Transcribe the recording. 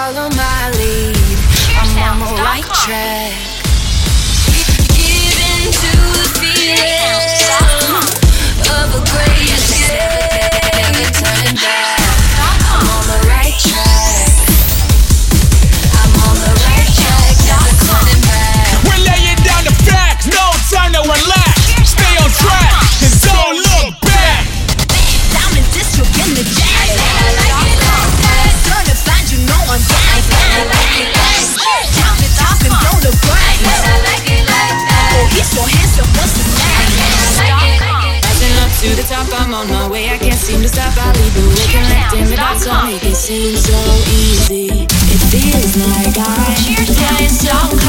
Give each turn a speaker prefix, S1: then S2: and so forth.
S1: follow my lead. I'm on the right track. Give into the feeling of a great escape. Never turning back. I'm on the right track. I'm on the right track. Never turning back.
S2: We're laying down the facts. No time to relax. Stay on track and don't look back.
S3: Diamond district in the jazz. Certified, you know I'm down. Talking, don't look right. Oh, he's so handsome, what's his name?
S1: Rising up to the top, I'm on my way. I can't seem to stop. I lead the way, connecting the dots. Don't make it seem so easy. It feels like I'm flying so high.